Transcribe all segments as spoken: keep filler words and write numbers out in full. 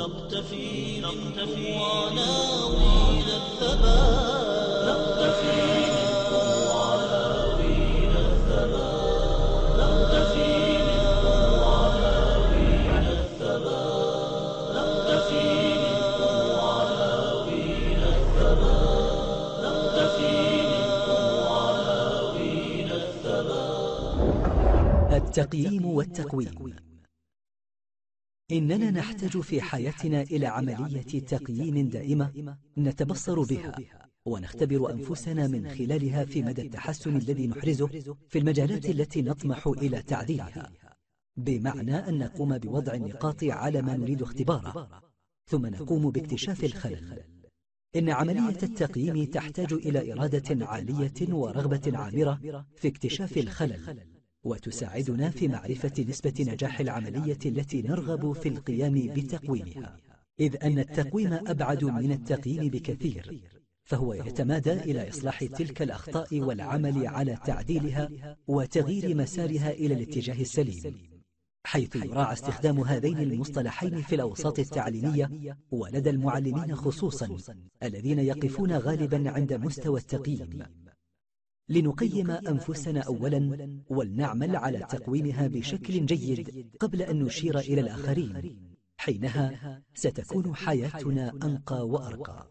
نقتفي نقتفي عناوين الثبات نقتفي منكم عناوين الثبات نقتفي منكم عناوين الثبات نقتفي منكم عناوين الثبات نقتفي منكم عناوين الثبات. التقييم والتقويم. إننا نحتاج في حياتنا إلى عملية تقييم دائمة نتبصر بها ونختبر أنفسنا من خلالها في مدى التحسن الذي نحرزه في المجالات التي نطمح إلى تعديلها، بمعنى أن نقوم بوضع النقاط على ما نريد اختباره، ثم نقوم باكتشاف الخلل. إن عملية التقييم تحتاج إلى إرادة عالية ورغبة عامرة في اكتشاف الخلل، وتساعدنا في معرفة نسبة نجاح العملية التي نرغب في القيام بتقويمها، إذ أن التقويم أبعد من التقييم بكثير، فهو يتمادى إلى إصلاح تلك الأخطاء والعمل على تعديلها وتغيير مسارها إلى الاتجاه السليم، حيث يراعى استخدام هذين المصطلحين في الأوساط التعليمية ولدى المعلمين خصوصا الذين يقفون غالبا عند مستوى التقييم. لنقيم أنفسنا أولا ولنعمل على تقويمها بشكل جيد قبل أن نشير إلى الآخرين، حينها ستكون حياتنا أنقى وأرقى.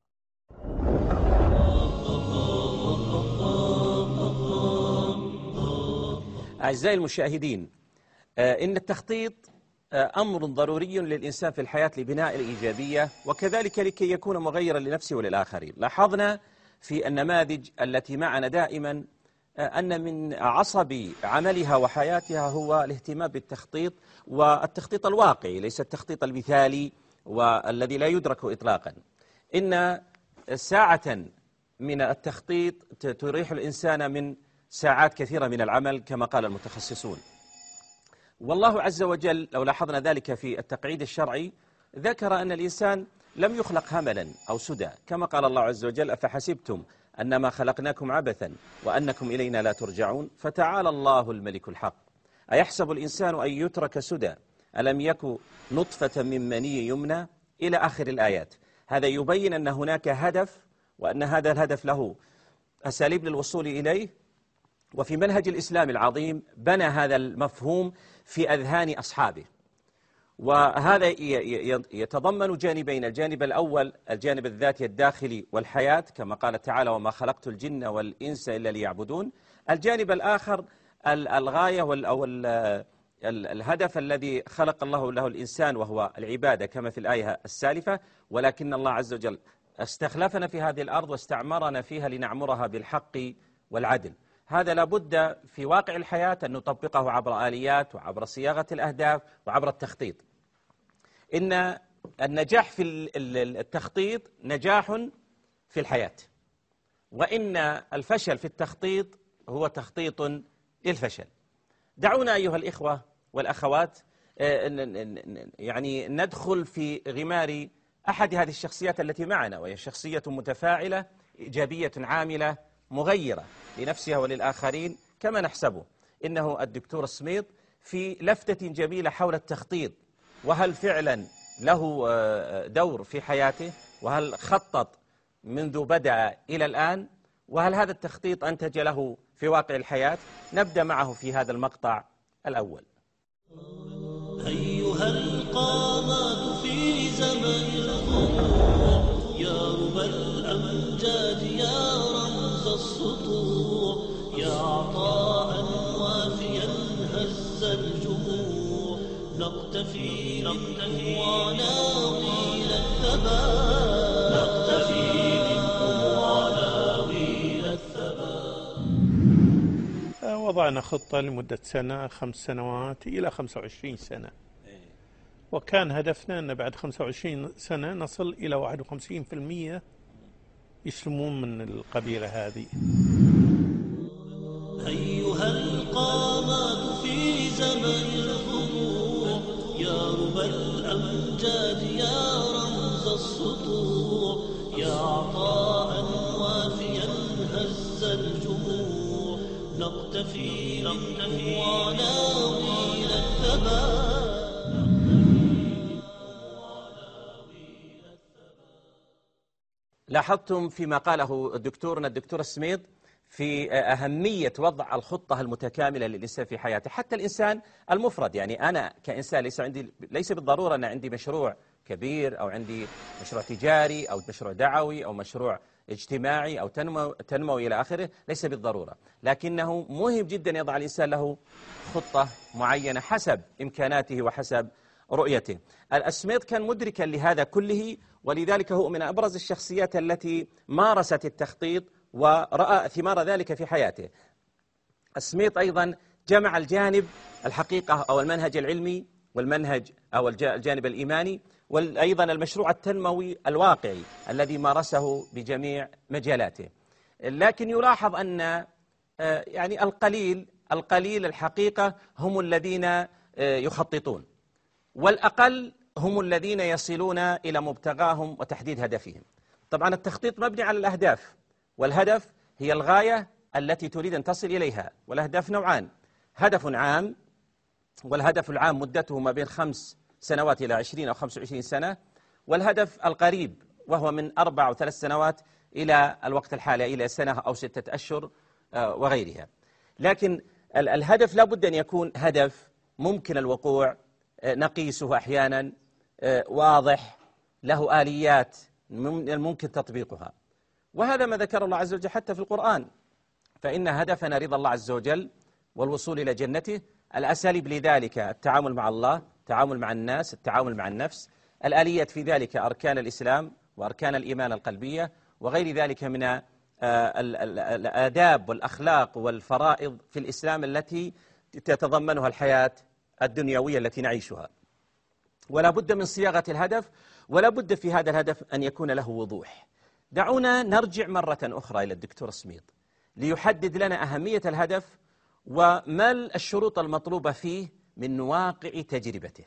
أعزائي المشاهدين، إن التخطيط أمر ضروري للإنسان في الحياة لبناء الإيجابية، وكذلك لكي يكون مغيرا لنفسه وللآخرين. لاحظنا في النماذج التي معنا دائما أن من عصب عملها وحياتها هو الاهتمام بالتخطيط، والتخطيط الواقعي ليس التخطيط المثالي والذي لا يدرك إطلاقا. إن ساعة من التخطيط تريح الإنسان من ساعات كثيرة من العمل كما قال المتخصصون. والله عز وجل لو لاحظنا ذلك في التقعيد الشرعي ذكر أن الإنسان لم يخلق هملا أو سدى، كما قال الله عز وجل: أفحسبتم أنما خلقناكم عبثا وأنكم إلينا لا ترجعون فتعالى الله الملك الحق. أيحسب الإنسان أن يترك سدى ألم يك نطفة من مني يمنى إلى آخر الآيات. هذا يبين أن هناك هدف، وأن هذا الهدف له أساليب للوصول إليه، وفي منهج الإسلام العظيم بنى هذا المفهوم في أذهان أصحابه. وهذا يتضمن جانبين: الجانب الأول الجانب الذاتي الداخلي والحياة كما قال تعالى: وما خلقت الجن والإنس إلا ليعبدون. الجانب الآخر الغاية أو الهدف الذي خلق الله له الإنسان وهو العبادة كما في الآية السالفة، ولكن الله عز وجل استخلفنا في هذه الأرض واستعمرنا فيها لنعمرها بالحق والعدل. هذا لابد في واقع الحياة أن نطبقه عبر آليات وعبر صياغة الأهداف وعبر التخطيط. إن النجاح في التخطيط نجاح في الحياة، وإن الفشل في التخطيط هو تخطيط للفشل. دعونا أيها الإخوة والأخوات يعني ندخل في غمار أحد هذه الشخصيات التي معنا، وهي شخصية متفاعلة إيجابية عاملة مغيرة لنفسها وللآخرين كما نحسبه. إنه الدكتور سميط في لفتة جميلة حول التخطيط، وهل فعلا له دور في حياته، وهل خطط منذ بدأ إلى الآن، وهل هذا التخطيط أنتج له في واقع الحياة. نبدأ معه في هذا المقطع الأول. أيها القامات في زمن الغموض، يا ربى الأمجاد يا رمز السطوع، يا عطاء وافيا هز الجموع، نقتفي منكم عناوين الثبات، نقتفي منكم عناوين الثبات. وضعنا خطة لمدة سنة، خمس سنوات إلى خمسة وعشرين سنة، وكان هدفنا أن بعد خمسة وعشرين سنة نصل إلى واحد وخمسين بالمئة يسلمون من القبيلة هذه. أيها القامات في زمن الخموع، يا ربى الأمجاد يا رمز السطوع، يا عطاء وافيا هز الجموع، نقتفي منكم عناوين الثبات. لاحظتم فيما قاله دكتورنا الدكتور سميط في أهمية وضع الخطة المتكاملة للإنسان في حياته، حتى الإنسان المفرد. يعني أنا كإنسان ليس عندي ليس بالضرورة أن عندي مشروع كبير أو عندي مشروع تجاري أو مشروع دعوي أو مشروع اجتماعي أو تنمو تنموي إلى آخره، ليس بالضرورة، لكنه مهم جدا يضع الإنسان له خطة معينة حسب إمكاناته وحسب رؤيته. السميط كان مدركا لهذا كله، ولذلك هو من أبرز الشخصيات التي مارست التخطيط ورأى ثمار ذلك في حياته. السميط أيضا جمع الجانب الحقيقة أو المنهج العلمي والمنهج أو الجانب الإيماني، وأيضا المشروع التنموي الواقعي الذي مارسه بجميع مجالاته. لكن يلاحظ أن يعني القليل القليل الحقيقة هم الذين يخططون، والأقل هم الذين يصلون إلى مبتغاهم وتحديد هدفهم. طبعا التخطيط مبني على الأهداف، والهدف هي الغاية التي تريد أن تصل إليها، والأهداف نوعان: هدف عام، والهدف العام مدته ما بين خمس سنوات إلى عشرين أو خمس وعشرين سنة، والهدف القريب وهو من أربع أو ثلاث سنوات إلى الوقت الحالي إلى سنة أو ستة أشهر وغيرها. لكن الهدف لا بد أن يكون هدف ممكن الوقوع، نقيسه أحيانا، واضح، له آليات ممكن تطبيقها. وهذا ما ذكر الله عز وجل حتى في القرآن: فإن هدفنا رضا الله عز وجل والوصول إلى جنته. الأساليب لذلك التعامل مع الله، التعامل مع الناس، التعامل مع النفس. الآليات في ذلك أركان الإسلام وأركان الإيمان القلبية وغير ذلك من الآداب والأخلاق والفرائض في الإسلام التي تتضمنها الحياة الدنيوية التي نعيشها. ولا بد من صياغة الهدف، ولا بد في هذا الهدف أن يكون له وضوح. دعونا نرجع مرة أخرى إلى الدكتور سميط ليحدد لنا أهمية الهدف وما الشروط المطلوبة فيه من واقع تجربته.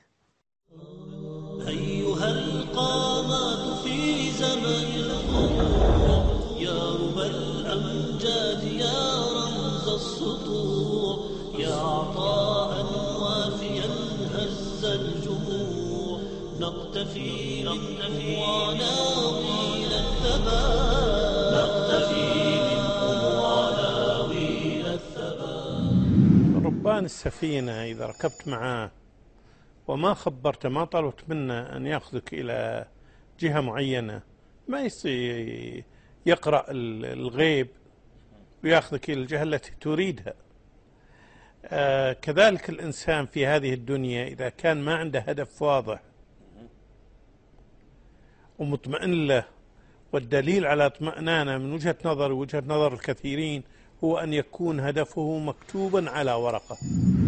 أيها القامات في زمن الخمور، يا ربى الأمجاد، يا رمز السطوع، يا عطاء وافيا هز الجموع، نقتفي منكم عناوين الثبات، نقتفي منكم عناوين الثبات. ربان السفينة إذا ركبت معاه وما خبرته، ما طلبت منه أن يأخذك إلى جهة معينة، ما يصير يقرأ الغيب ويأخذك إلى الجهة التي تريدها. آه كذلك الإنسان في هذه الدنيا إذا كان ما عنده هدف واضح ومطمئن له، والدليل على اطمئنانه من وجهة نظر وجهة نظر الكثيرين هو أن يكون هدفه مكتوبا على ورقة.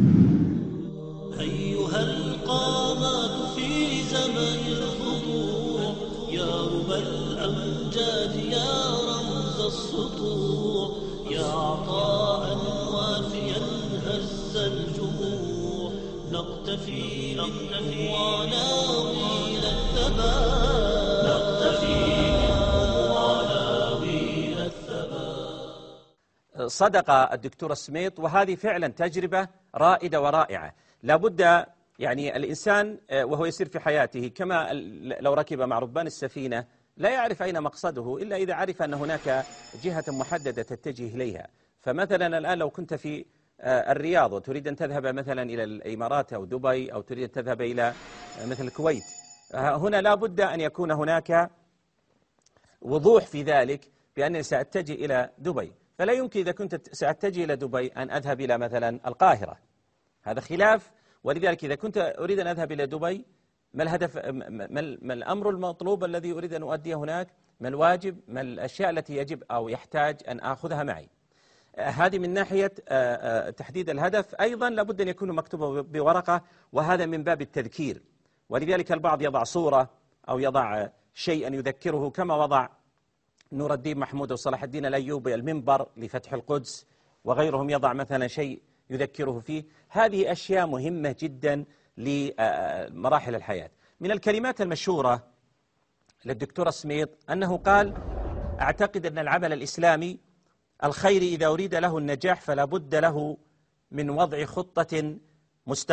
أيها القامات في زمن الخضوع، يا ربى الأمجاد، يا رمز السطوع، يا عطاء وافيا هز الجموع، نقتفي منكم عناوين الثبات، نقتفي منكم عناوين الثبات. صدق الدكتور سميط، وهذه فعلا تجربة رائدة ورائعة. لابد يعني الإنسان وهو يسير في حياته كما لو ركب مع ربان السفينة لا يعرف أين مقصده إلا إذا عرف أن هناك جهة محددة تتجه إليها. فمثلا الآن لو كنت في الرياض وتريد أن تذهب مثلا إلى الإمارات أو دبي أو تريد أن تذهب إلى مثل الكويت، هنا لا بد أن يكون هناك وضوح في ذلك بأنني سأتجه إلى دبي. فلا يمكن إذا كنت سأتجه إلى دبي أن أذهب إلى مثلا القاهرة، هذا خلاف. ولذلك إذا كنت أريد أن أذهب إلى دبي، ما الهدف، ما الأمر المطلوب الذي أريد أن أؤديه هناك، ما الواجب، ما الأشياء التي يجب أو يحتاج أن آخذها معي. هذه من ناحية تحديد الهدف. أيضا لابد أن يكون مكتوب بورقة، وهذا من باب التذكير. ولذلك البعض يضع صورة أو يضع شيئا يذكره، كما وضع نور الدين محمود وصلاح الدين الأيوبي المنبر لفتح القدس، وغيرهم يضع مثلا شيء يذكره فيه. هذه أشياء مهمة جدا لمراحل الحياة. من الكلمات المشهورة للدكتور سميط أنه قال: أعتقد أن العمل الإسلامي الخير إذا أريد له النجاح فلا بد له من وضع خطة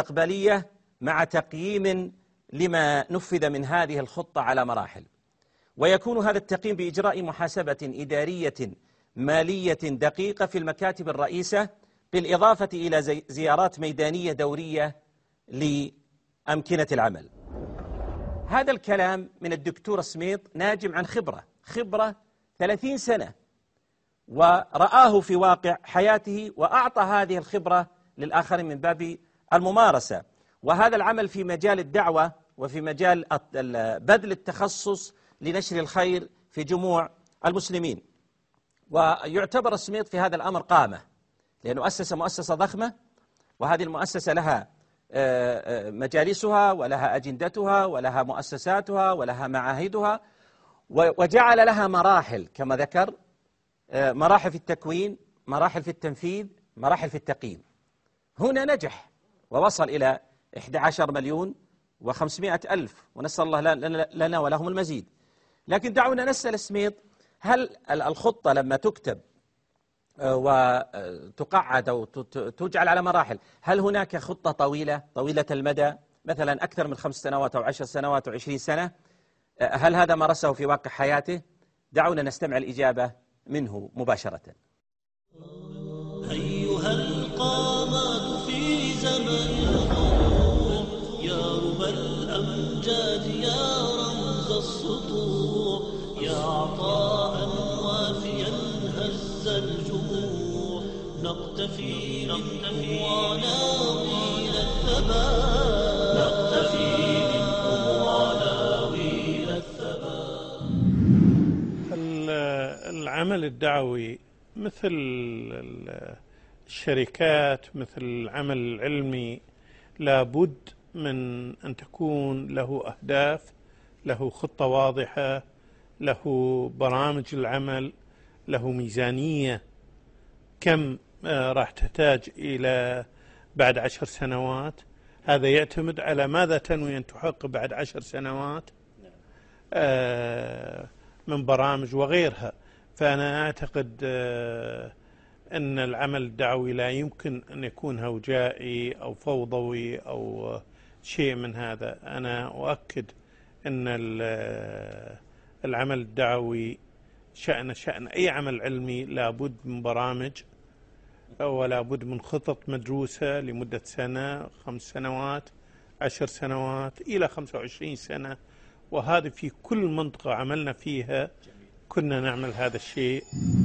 مستقبلية مع تقييم لما نفذ من هذه الخطة على مراحل. ويكون هذا التقييم بإجراء محاسبة إدارية مالية دقيقة في المكاتب الرئيسة، بالإضافة إلى زيارات ميدانية دورية لأمكنة العمل. هذا الكلام من الدكتور سميط ناجم عن خبرة خبرة ثلاثين سنة، ورآه في واقع حياته وأعطى هذه الخبرة للآخرين من باب الممارسة. وهذا العمل في مجال الدعوة وفي مجال بذل التخصص لنشر الخير في جموع المسلمين. ويعتبر سميط في هذا الأمر قامة، لأنه أسس مؤسسة ضخمة، وهذه المؤسسة لها مجالسها ولها أجندتها ولها مؤسساتها ولها معاهدها، وجعل لها مراحل كما ذكر، مراحل في التكوين، مراحل في التنفيذ، مراحل في التقييم. هنا نجح ووصل إلى إحدى عشر مليون وخمسمائة ألف، ونسأل الله لنا ولهم المزيد. لكن دعونا نسأل سميط، هل الخطة لما تكتب وتقعد أو تجعل على مراحل، هل هناك خطة طويلة طويلة المدى مثلا أكثر من خمس سنوات أو عشر سنوات أو عشرين سنة؟ هل هذا مارسه في واقع حياته؟ دعونا نستمع الإجابة منه مباشرة. أيها القامات في زمن الغرور، يا ربى الأمجاد يا رمز السطور، يا عطاء وافيا هز الجموع، نقتفي منكم وناويل الثبات، نقتفي منكم وناويل الثبات. العمل الدعوي مثل الشركات، مثل العمل العلمي، لابد من أن تكون له أهداف، له خطة واضحة، له برامج العمل، له ميزانية كم راح تحتاج إلى بعد عشر سنوات. هذا يعتمد على ماذا تنوي أن تحقق بعد عشر سنوات من برامج وغيرها. فأنا أعتقد أن العمل الدعوي لا يمكن أن يكون هوجائي أو فوضوي أو شيء من هذا. أنا أؤكد أن العمل الدعوي شأن شأن أي عمل علمي لابد من برامج ولا بد من خطط مدروسة لمدة سنة، خمس سنوات، عشر سنوات، إلى خمسة وعشرين سنة. وهذه في كل منطقة عملنا فيها كنا نعمل هذا الشيء.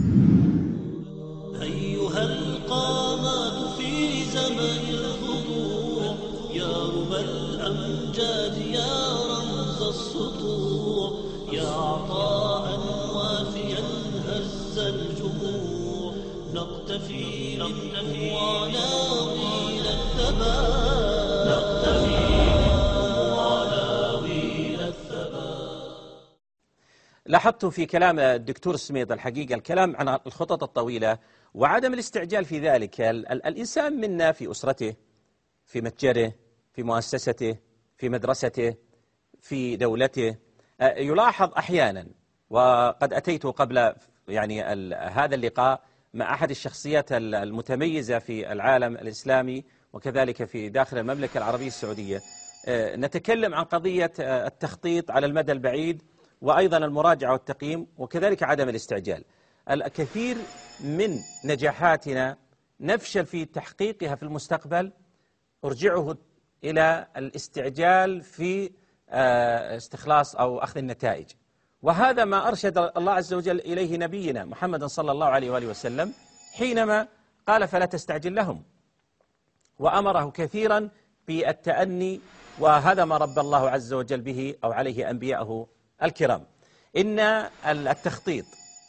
أيها القامات في زمن الخضوع، يا ربى الأمجاد يا رمز السطوع، يا عطاء وافيا هز الجموع، نقتفي منكم وناويل الثبات، نقتفي منكم وناويل الثبات. لاحظت في كلام الدكتور سميط الحقيقة الكلام عن الخطط الطويلة وعدم الاستعجال في ذلك. الإنسان منا في أسرته، في متجره، في مؤسسته، في مدرسته، في دولته، يلاحظ أحيانا، وقد أتيت قبل يعني هذا اللقاء مع أحد الشخصيات المتميزة في العالم الإسلامي وكذلك في داخل المملكة العربية السعودية، نتكلم عن قضية التخطيط على المدى البعيد وأيضا المراجعة والتقييم وكذلك عدم الاستعجال. الكثير من نجاحاتنا نفشل في تحقيقها في المستقبل، أرجعه إلى الاستعجال في استخلاص أو أخذ النتائج. وهذا ما أرشد الله عز وجل إليه نبينا محمد صلى الله عليه وآله وسلم حينما قال فلا تستعجل لهم، وأمره كثيرا بالتأني، وهذا ما رب الله عز وجل به أو عليه أنبياءه الكرام. إن التخطيط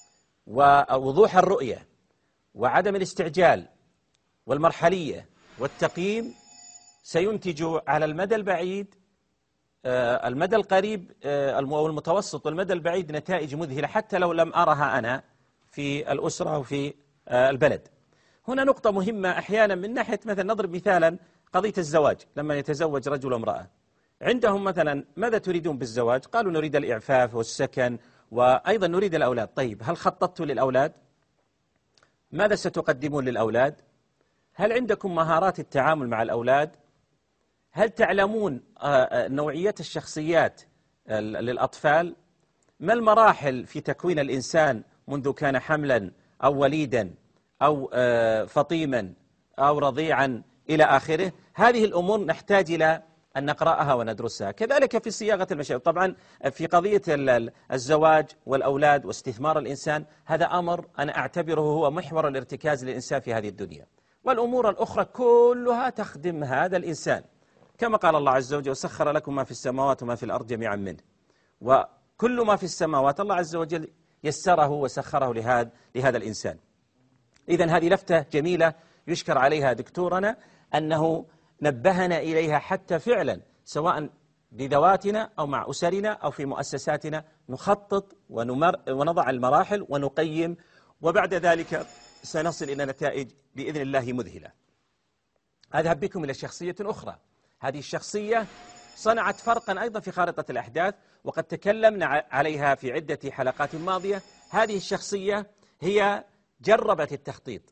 ووضوح الرؤية وعدم الاستعجال والمرحلية والتقييم سينتج على المدى البعيد، المدى القريب أو المتوسط والمدى البعيد نتائج مذهلة حتى لو لم أرها أنا في الأسرة وفي البلد. هنا نقطة مهمة أحيانا من ناحية مثلا نضرب مثالا قضية الزواج. لما يتزوج رجل وامرأة عندهم مثلا ماذا تريدون بالزواج؟ قالوا نريد الإعفاف والسكن وأيضا نريد الأولاد. طيب هل خططتوا للأولاد؟ ماذا ستقدمون للأولاد؟ هل عندكم مهارات التعامل مع الأولاد؟ هل تعلمون نوعية الشخصيات للأطفال؟ ما المراحل في تكوين الإنسان منذ كان حملا أو وليدا أو فطيما أو رضيعا إلى آخره. هذه الأمور نحتاج إلى أن نقرأها وندرسها. كذلك في صياغة المشاعر. طبعا في قضية الزواج والأولاد واستثمار الإنسان، هذا أمر أنا أعتبره هو محور الارتكاز للإنسان في هذه الدنيا، والأمور الأخرى كلها تخدم هذا الإنسان، كما قال الله عز وجل: وسخر لكم ما في السماوات وما في الأرض جميعا منه. وكل ما في السماوات الله عز وجل يسره وسخره لهذا لهذا الإنسان. إذن هذه لفتة جميلة يشكر عليها دكتورنا، أنه نبهنا إليها حتى فعلا سواء بذواتنا أو مع أسرنا أو في مؤسساتنا نخطط ونمر ونضع المراحل ونقيم، وبعد ذلك سنصل إلى نتائج بإذن الله مذهلة. أذهب بكم إلى شخصية أخرى. هذه الشخصية صنعت فرقا أيضا في خارطة الأحداث، وقد تكلمنا عليها في عدة حلقات ماضية. هذه الشخصية هي جربت التخطيط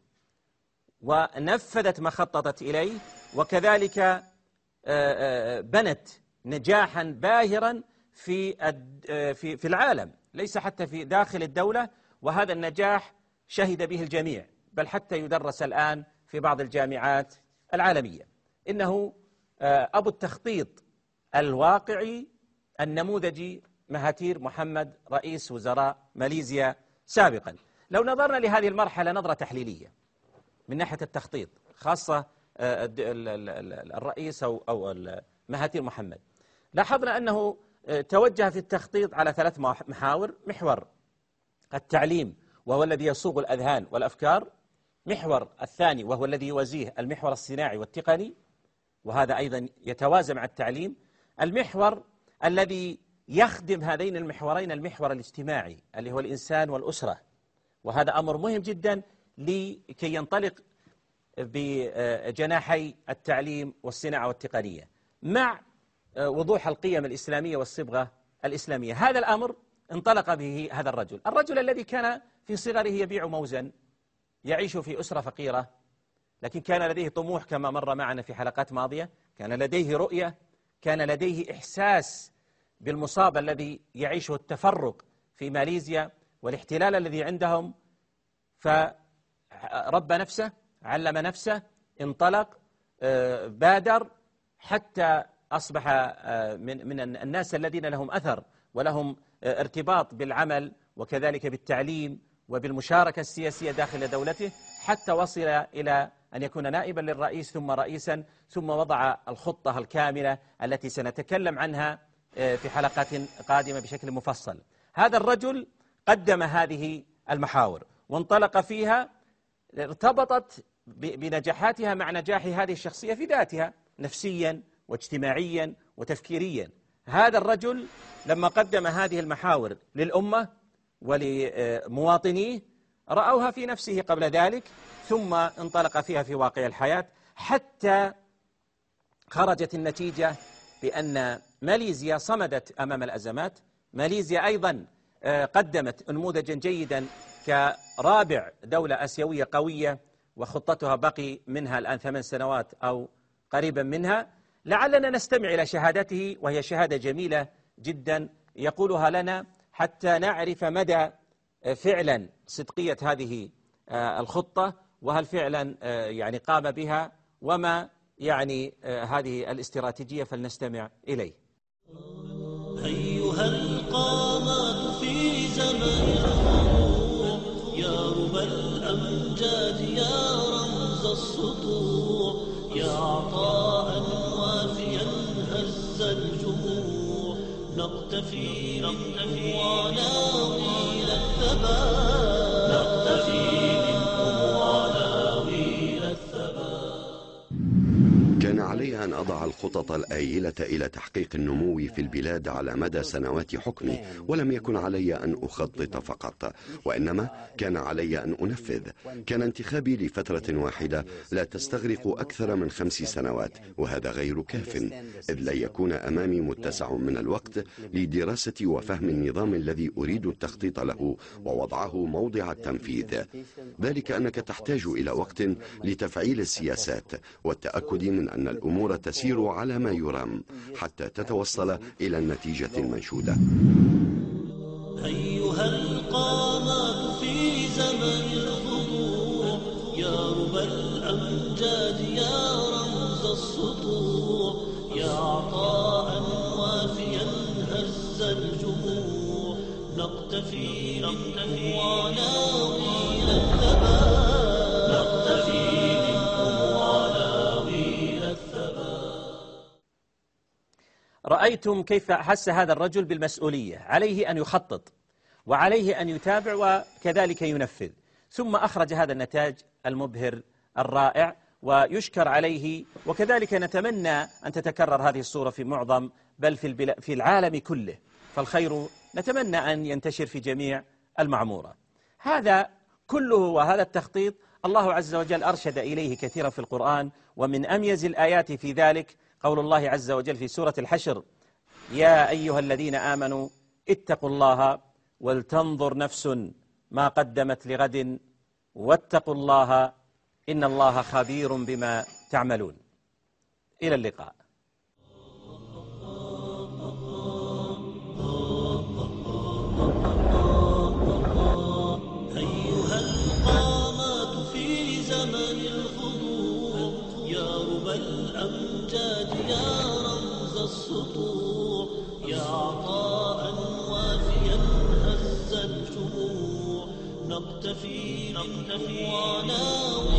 ونفذت ما خططت إليه، وكذلك بنت نجاحا باهرا في في في العالم، ليس حتى في داخل الدولة، وهذا النجاح شهد به الجميع، بل حتى يدرس الآن في بعض الجامعات العالمية. إنه أبو التخطيط الواقعي النموذجي مهاتير محمد، رئيس وزراء ماليزيا سابقا. لو نظرنا لهذه المرحلة نظرة تحليلية من ناحية التخطيط، خاصة الرئيس أو أو مهاتير محمد، لاحظنا أنه توجه في التخطيط على ثلاث محاور: محور التعليم وهو الذي يصوغ الأذهان والأفكار، محور الثاني وهو الذي يوازيه المحور الصناعي والتقني، وهذا أيضا يتوازى مع التعليم، المحور الذي يخدم هذين المحورين المحور الاجتماعي اللي هو الإنسان والأسرة، وهذا أمر مهم جدا لكي ينطلق بجناحي التعليم والصناعة والتقنية مع وضوح القيم الإسلامية والصبغة الإسلامية. هذا الأمر انطلق به هذا الرجل الرجل الذي كان في صغره يبيع موزا، يعيش في أسرة فقيرة، لكن كان لديه طموح كما مر معنا في حلقات ماضية، كان لديه رؤية، كان لديه إحساس بالمصاب الذي يعيشه التفرق في ماليزيا والاحتلال الذي عندهم، فربى نفسه، علم نفسه، انطلق، بادر، حتى أصبح من من الناس الذين لهم أثر ولهم ارتباط بالعمل وكذلك بالتعليم وبالمشاركة السياسية داخل دولته، حتى وصل إلى أن يكون نائبا للرئيس ثم رئيسا، ثم وضع الخطة الكاملة التي سنتكلم عنها في حلقات قادمة بشكل مفصل. هذا الرجل قدم هذه المحاور وانطلق فيها، ارتبطت بنجاحاتها مع نجاح هذه الشخصية في ذاتها نفسيا واجتماعيا وتفكيريا. هذا الرجل لما قدم هذه المحاور للأمة ولمواطنيه رأوها في نفسه قبل ذلك، ثم انطلق فيها في واقع الحياة، حتى خرجت النتيجة بأن ماليزيا صمدت أمام الأزمات. ماليزيا أيضا قدمت نموذجا جيدا كرابع دولة آسيوية قوية، وخطتها بقي منها الآن ثمان سنوات أو قريبا منها. لعلنا نستمع إلى شهادته، وهي شهادة جميلة جدا يقولها لنا حتى نعرف مدى فعلا صدقية هذه الخطة، وهل فعلا يعني قام بها، وما يعني هذه الاستراتيجية. فلنستمع إليه. أيها القامات في زمن الخضوع، يا ربى الأمجاد، يا رمز السطوع، يا عطاء وافيا هز الجموع، نقتفي منكم عناوين الثبات، نقتفي منكم عناوين الثبات. كان علي أن أضع الخطط الآيلة إلى تحقيق النمو في البلاد على مدى سنوات حكمي، ولم يكن علي أن أخطط فقط، وإنما كان علي أن أنفذ. كان انتخابي لفترة واحدة لا تستغرق أكثر من خمس سنوات، وهذا غير كاف، إذ لن يكون أمامي متسع من الوقت لدراسة وفهم النظام الذي أريد التخطيط له ووضعه موضع التنفيذ. ذلك أنك تحتاج إلى وقت لتفعيل السياسات والتأكد من أن الأمور تسير على ما يرام حتى تتوصل إلى النتيجة المنشودة. أيها القامات في زمن الخضوع يا ربى الأمجاد يا رمز السطوع يا عطاء وافيا هز الجموع نقتفي منكم عناوين الثبات نقتفي منكم عناوين الثبات. رأيتم كيف أحس هذا الرجل بالمسؤولية، عليه أن يخطط وعليه أن يتابع وكذلك ينفذ، ثم أخرج هذا النتاج المبهر الرائع ويشكر عليه. وكذلك نتمنى أن تتكرر هذه الصورة في معظم بل في, في العالم كله، فالخير نتمنى أن ينتشر في جميع المعمورة. هذا كله وهذا التخطيط الله عز وجل أرشد إليه كثيرا في القرآن، ومن أميز الآيات في ذلك قول الله عز وجل في سورة الحشر: يا أيها الذين آمنوا اتقوا الله ولتنظر نفس ما قدمت لغد واتقوا الله إن الله خبير بما تعملون. إلى اللقاء. أيها القامات في زمن الخضوع يا ربى الأمجاد يا رمز السطوع يا عطاء وافيا هز الجموع نقتفي منكم عناوين